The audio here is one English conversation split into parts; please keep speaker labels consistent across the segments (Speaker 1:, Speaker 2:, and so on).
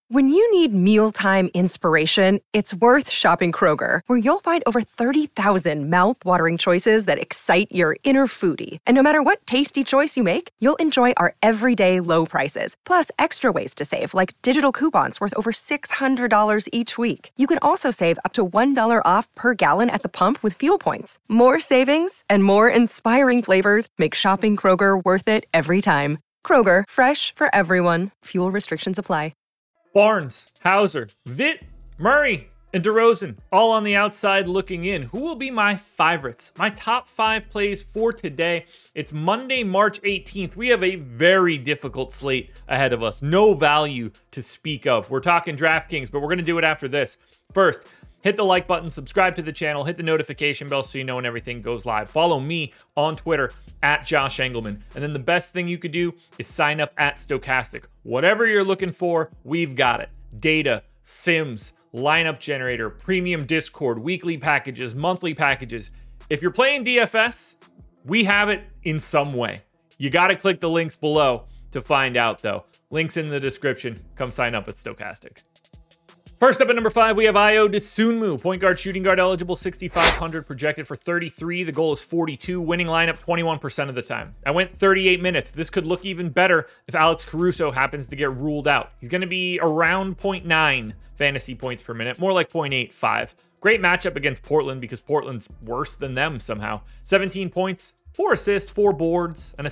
Speaker 1: When you need mealtime inspiration, it's worth shopping Kroger, where you'll find over 30,000 mouth-watering choices that excite your inner foodie. And no matter what tasty choice you make, you'll enjoy our everyday low prices, plus extra ways to save, like digital coupons worth over $600 each week. You can also save up to $1 off per gallon at the pump with fuel points. More savings and more inspiring flavors make shopping Kroger worth it every time. Kroger, fresh for everyone. Fuel restrictions apply.
Speaker 2: Barnes, Hauser, Vitt, Murray, and DeRozan, all on the outside looking in. Who will be my favorites? My top 5 plays for today. It's Monday, March 18th. We have a very difficult slate ahead of us. No value to speak of. We're talking DraftKings, but we're going to do it after this. First, hit the like button, subscribe to the channel, hit the notification bell so you know when everything goes live. Follow me on Twitter at Josh Engelman. And then the best thing you could do is sign up at Stokastic. Whatever you're looking for, we've got it. Data, sims, lineup generator, premium Discord, weekly packages, monthly packages. If you're playing DFS, we have it in some way. You got to click the links below to find out, though. Links in the description. Come sign up at Stokastic. First up at number 5, we have Ayo Dosunmu, point guard, shooting guard eligible, 6,500, projected for 33. The goal is 42, winning lineup 21% of the time. I went 38 minutes. This could look even better if Alex Caruso happens to get ruled out. He's going to be around 0.9 fantasy points per minute, more like 0.85. Great matchup against Portland because Portland's worse than them somehow. 17 points, 4 assists, 4 boards, a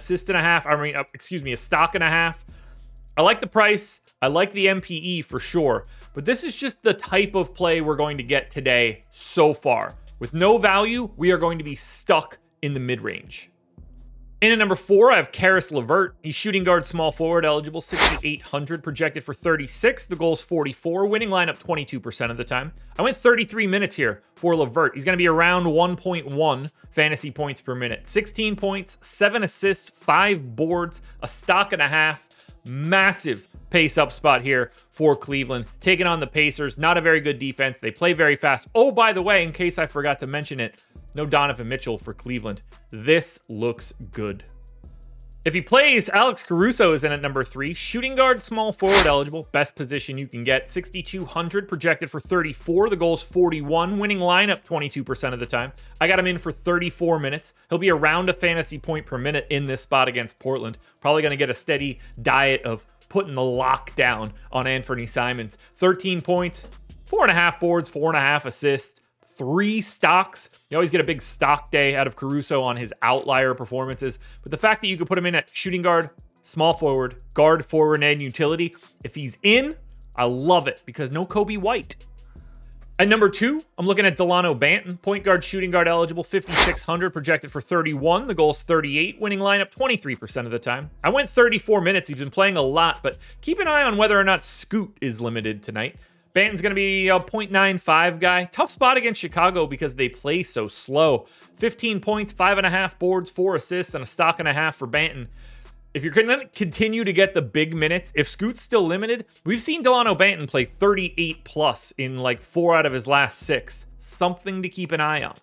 Speaker 2: stock and a half. I like the price. I like the MPE for sure, but this is just the type of play we're going to get today so far. With no value, we are going to be stuck in the mid-range. In at number 4, I have Caris LeVert. He's shooting guard, small forward, eligible, 6,800, projected for 36. The goal's 44, winning lineup 22% of the time. I went 33 minutes here for LeVert. He's going to be around 1.1 fantasy points per minute. 16 points, 7 assists, 5 boards, a stock and a half. Massive pace up spot here for Cleveland. Taking on the Pacers, not a very good defense. They play very fast. Oh, by the way, in case I forgot to mention it, no Donovan Mitchell for Cleveland. This looks good. If he plays, Alex Caruso is in at number 3. Shooting guard, small forward eligible. Best position you can get. 6,200, projected for 34. The goal's 41. Winning lineup 22% of the time. I got him in for 34 minutes. He'll be around a fantasy point per minute in this spot against Portland. Probably going to get a steady diet of putting the lockdown on Anthony Simons. 13 points, 4.5 boards, 4.5 assists. 3 stocks. You always get a big stock day out of Caruso on his outlier performances. But the fact that you could put him in at shooting guard, small forward, guard forward, and utility, if he's in, I love it because no Kobe White. At number 2, I'm looking at Delano Banton, point guard, shooting guard eligible, 5,600, projected for 31. The goal's 38, winning lineup 23% of the time. I went 34 minutes. He's been playing a lot, but keep an eye on whether or not Scoot is limited tonight. Banton's going to be a 0.95 guy. Tough spot against Chicago because they play so slow. 15 points, 5.5 boards, 4 assists, and a stock and a half for Banton. If you're going to continue to get the big minutes, if Scoot's still limited, we've seen Delano Banton play 38 plus in like 4 out of his last 6. Something to keep an eye on.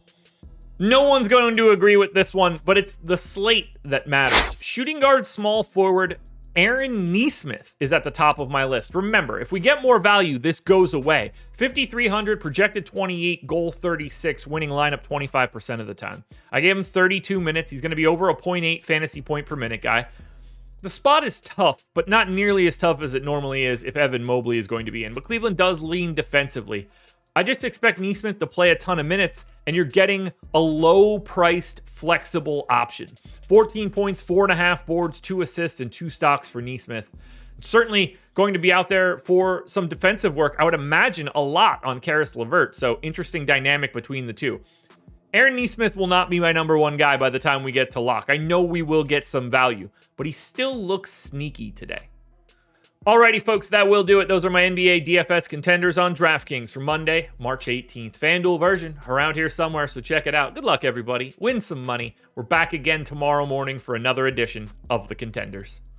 Speaker 2: No one's going to agree with this one, but it's the slate that matters. Shooting guard, small forward, Aaron Nesmith is at the top of my list. Remember, if we get more value, this goes away. 5,300, projected 28, goal 36, winning lineup 25% of the time. I gave him 32 minutes. He's going to be over a 0.8 fantasy point per minute guy. The spot is tough, but not nearly as tough as it normally is if Evan Mobley is going to be in. But Cleveland does lean defensively. I just expect Nesmith to play a ton of minutes, and you're getting a low-priced, flexible option. 14 points, 4.5 boards, 2 assists, and 2 stocks for Nesmith. Certainly going to be out there for some defensive work. I would imagine a lot on Caris LeVert, so interesting dynamic between the two. Aaron Nesmith will not be my number 1 guy by the time we get to lock. I know we will get some value, but he still looks sneaky today. Alrighty, folks, that will do it. Those are my NBA DFS contenders on DraftKings for Monday, March 18th. FanDuel version around here somewhere, so check it out. Good luck, everybody. Win some money. We're back again tomorrow morning for another edition of the Contenders.